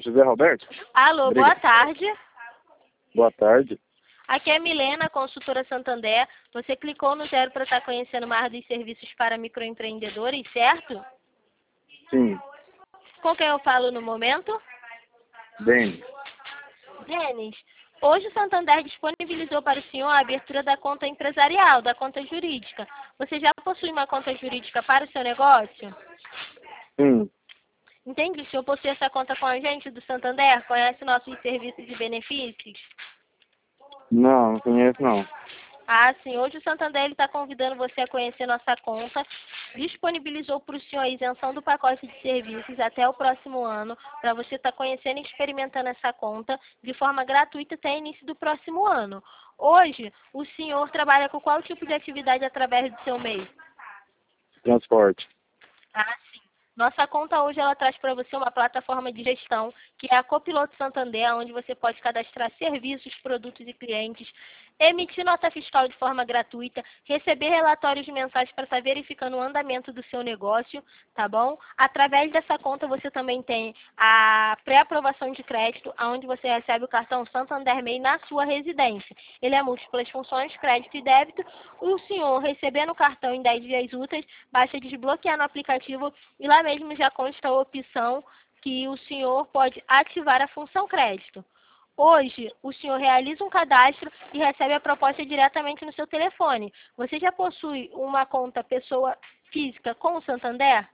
José Roberto? Alô, Obrigado. boa tarde. Boa tarde. Aqui é Milena, consultora Santander. Você clicou no 0 para estar conhecendo mais dos serviços para microempreendedores, certo? Sim. Com quem eu falo no momento? Bem, Denis, hoje o Santander disponibilizou para o senhor a abertura da conta empresarial, da conta jurídica. Você já possui uma conta jurídica para o seu negócio? sim. Entende? O senhor possui essa conta com a gente do Santander? Conhece nossos serviços e benefícios? Não conheço não. Ah, sim. Hoje o Santander está convidando você a conhecer nossa conta. Disponibilizou para o senhor a isenção do pacote de serviços até o próximo ano, para você estar conhecendo e experimentando essa conta de forma gratuita até início do próximo ano. Hoje, o senhor trabalha com qual tipo de atividade através do seu MEI? Transporte. Ah, sim. Nossa conta hoje ela traz para você uma plataforma de gestão, que é a Copiloto Santander, onde você pode cadastrar serviços, produtos e clientes, emitir nota fiscal de forma gratuita, receber relatórios mensais para estar verificando o andamento do seu negócio, tá bom? Através dessa conta você também tem a pré-aprovação de crédito, onde você recebe o cartão Santander MEI na sua residência. Ele é múltiplas funções, crédito e débito. O senhor recebendo o cartão em 10 dias úteis, basta desbloquear no aplicativo e lá mesmo já consta a opção que o senhor pode ativar a função crédito. Hoje, o senhor realiza um cadastro e recebe a proposta diretamente no seu telefone. Você já possui uma conta pessoa física com o Santander?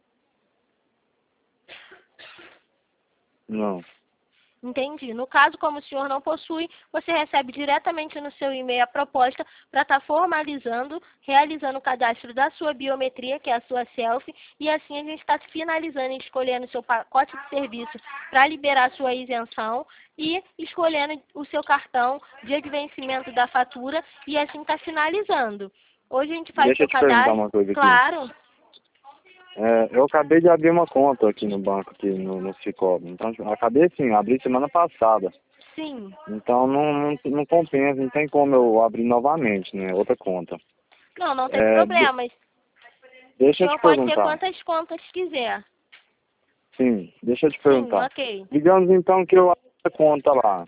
Não. Entendi. No caso, como o senhor não possui, você recebe diretamente no seu e-mail a proposta para estar formalizando, realizando o cadastro da sua biometria, que é a sua selfie, e assim a gente está finalizando e escolhendo o seu pacote de serviço para liberar a sua isenção e escolhendo o seu cartão, dia de vencimento da fatura, e assim está finalizando. Hoje a gente faz o Deixa eu seu te perguntar cadastro. uma coisa aqui. Claro. Eu acabei de abrir uma conta aqui no banco, aqui no Sicoob. Então, eu acabei assim, abri semana passada. Sim. Então, não compensa, não tem como eu abrir novamente, né? Outra conta. Não, não tem É, de- problema. O Deixa eu senhor te pode ter perguntar. quantas contas quiser. Sim, deixa eu te Sim, perguntar. ok. Digamos então que eu abro a conta lá.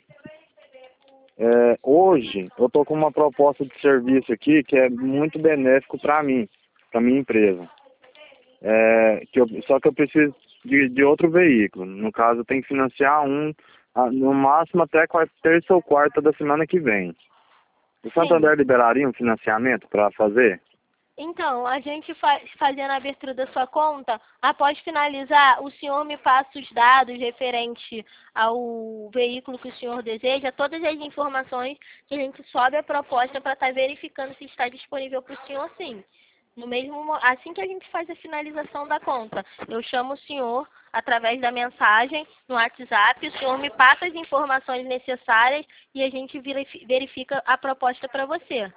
Hoje, eu tô com uma proposta de serviço aqui que é muito benéfico para mim, para minha empresa. Só que eu preciso de outro veículo. No caso, eu tenho que financiar no máximo até terça ou quarta da semana que vem. O Sim. Santander liberaria um financiamento para fazer? Então, a gente fazendo a abertura da sua conta, após finalizar, o senhor me passa os dados referente ao veículo que o senhor deseja, todas as informações que a gente sobe a proposta para estar verificando se está disponível para o senhor, sim. Assim que a gente faz a finalização da conta, eu chamo o senhor através da mensagem no WhatsApp, o senhor me passa as informações necessárias e a gente verifica a proposta para você.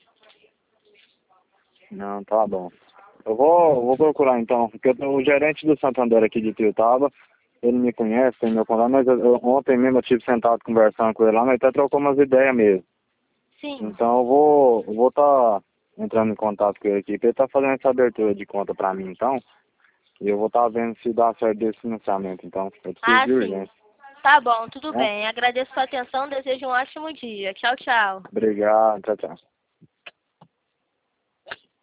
Não, tá bom. Eu vou procurar então, porque o gerente do Santander aqui de Tiltaba, ele me conhece, tem meu contato, mas ontem mesmo eu tive sentado conversando com ele lá, mas até trocou umas ideias mesmo. Sim. Então eu vou estar entrando em contato com ele aqui, porque ele tá fazendo essa abertura de conta pra mim então, e eu vou estar vendo se dá certo desse financiamento, então eu preciso Ah, de sim. urgência, Tá bom, tudo né? bem. Agradeço sua atenção, desejo um ótimo dia. Tchau, tchau. Obrigado, tchau, tchau.